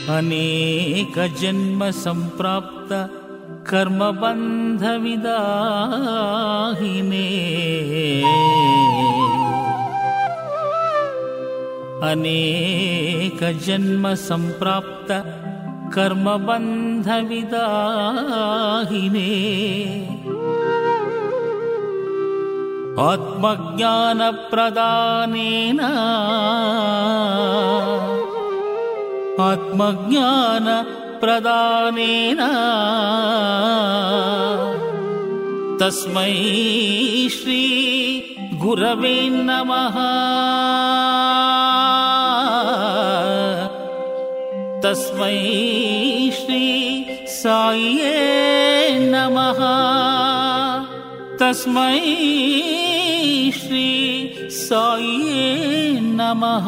అనేక జన్మ సంప్రాప్త కర్మబంధ విదాహినే అనేక జన్మ సంప్రాప్త కర్మబంధ విదాహినే ఆత్మజ్ఞాన ప్రదానేన ఆత్మజ్ఞాన ప్రదానేన తస్మై శ్రీ గురవే నమః తస్మై శ్రీ సాయే నమః తస్మై శ్రీ సాయే నమః.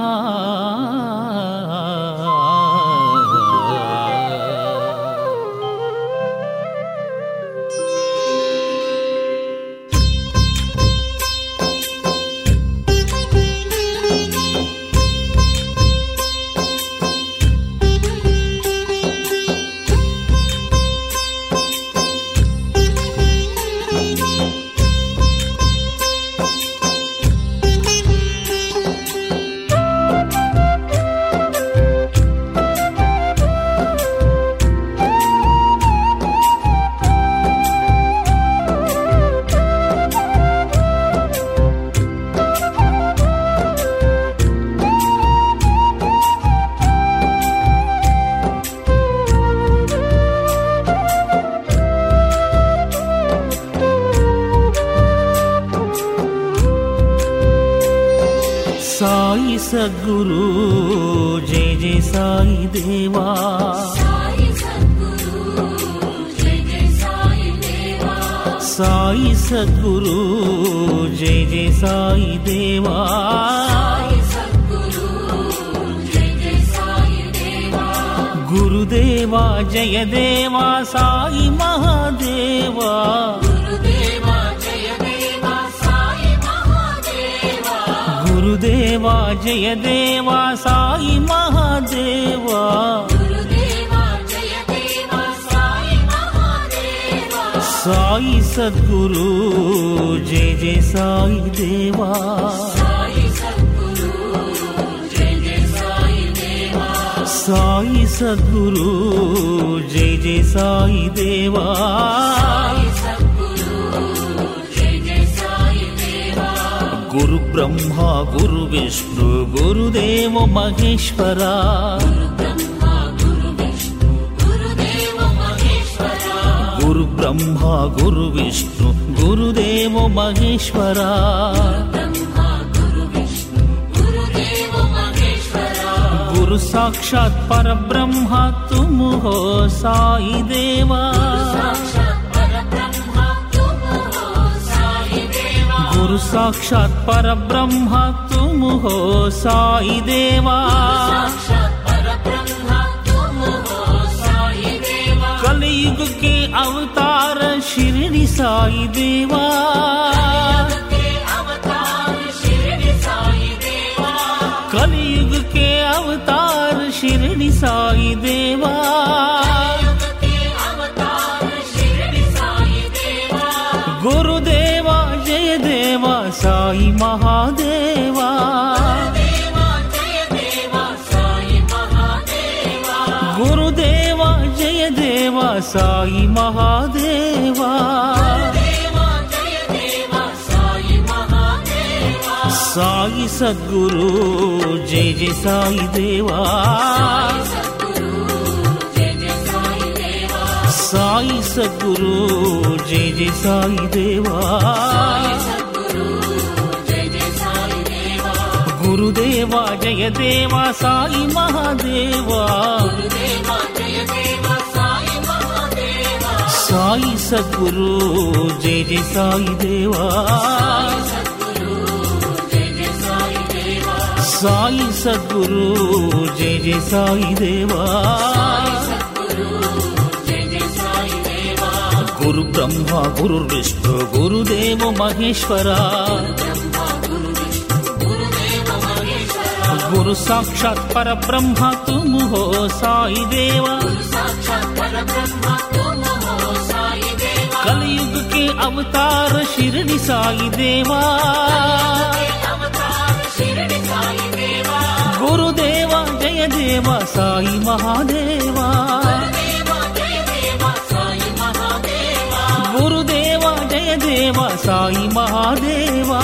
సాయి సద్గురు జయ జయ సాయి దేవా, సాయి సద్గురు జయ జయ సాయి దేవా, సాయి సద్గురు జయ జయ సాయి దేవా, సాయి సద్గురు జయ జయ సాయి దేవా, గురుదేవా జయ దేవా సాయి మహాదేవా, గురుదేవా జయ దేవా సాయి మహాదేవా, గురుదేవా జయ దేవా సాయి మహాదేవా, గురుదేవా జయ దేవా సాయి మహాదేవా, సాయి సద్గురు జయ జయ సాయి దేవా, సాయి సద్గురు జయ జయ సాయి దేవా, సాయి సద్గురు జయ జయ సాయి దేవా, సాయి సద్గురు జయ జయ సాయి దేవా, గురు బ్రహ్మ గురు విష్ణు గురుదేవ మహేశ్వర, గురు బ్రహ్మ గురు విష్ణు గురుదేవ మహేశ్వర, గురు బ్రహ్మ గురు విష్ణు గురుదేవ మహేశ్వర, బ్రహ్మ గురు విష్ణు గురుదేవ మహేశ్వర, గురు సాక్షాత్ పరబ్రహ్మ తుమ్ హో సాయి దేవా, గురు సాక్షాత్ పరబ్రహ్మ తుమ్ హో సాయి దేవా, కలియుग के अवतार शिरडी साई देवा, कलियुग के अवतार शिरडी साई देवा, गुरुदेवा जय देवा साई महादेवा, गुरुदेवा जय देवा साई महादेवा, साई सद्गुरु जय जय साई देवा, साई सद्गुरु जय जय साई देवा, गुरुदेवा जय देवा साई महादेवा, साई सद्गुरु जय जय साई देवा, साई सद्गुरु जय जय साई देवा, गुरु ब्रह्मा गुरु विष्णु गुरुदेव महेश्वरा, गुरु साक्षात परब्रह्म तुम हो साई देवा। कलयुग के अवतार शिरडी साई देवा। गुरुदेवा जय देवा साई महादेवा। गुरुदेवा जय देवा साई महादेवा।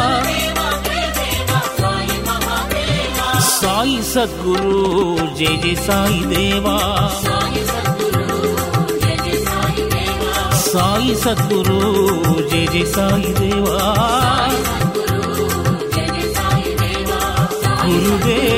साई सद्गुरु जय जय साई देवा। साई सद्गुरु जय जय साई देवा। गुरुदेव